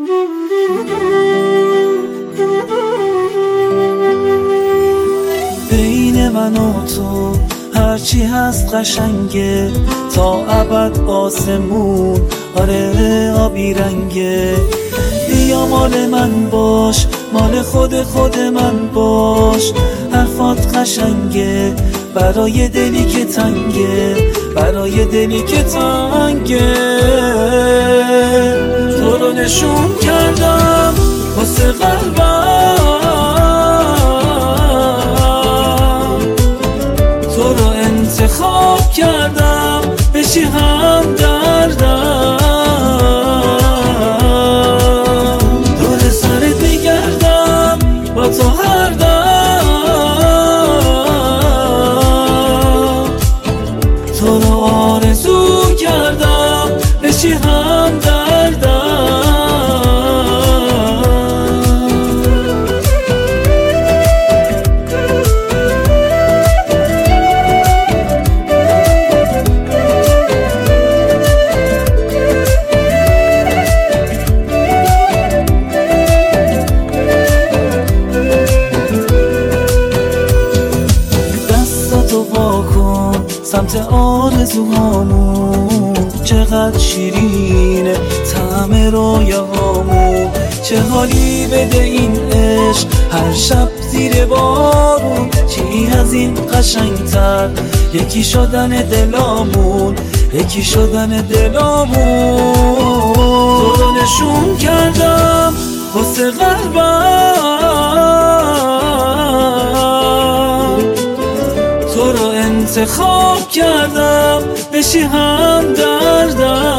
بین من و تو هرچی هست قشنگه، تا ابد آسمون آره آبی رنگه. بیا مال من باش، مال خود من باش. حرفات قشنگه برای دلی که تنگه، برای دلی که تنگه. تو رو نشون کردم واسه قلبم، تو رو انتخاب کردم بشی هم دردم. دور سرت میگردم با تو هر دم، تو رو آرزو کردم بشی هم دردم. سمت آرزوهامون چقدر شیرینه طعم رویاهامون. چه حالی بده این عشق هر شب زیر بارون. چی از این قشنگتر یکی شدن دلامون، یکی شدن دلامون. تو رو نشون کردم واسه قلبم، تو رو انتخاب کردم بشی هم دردم.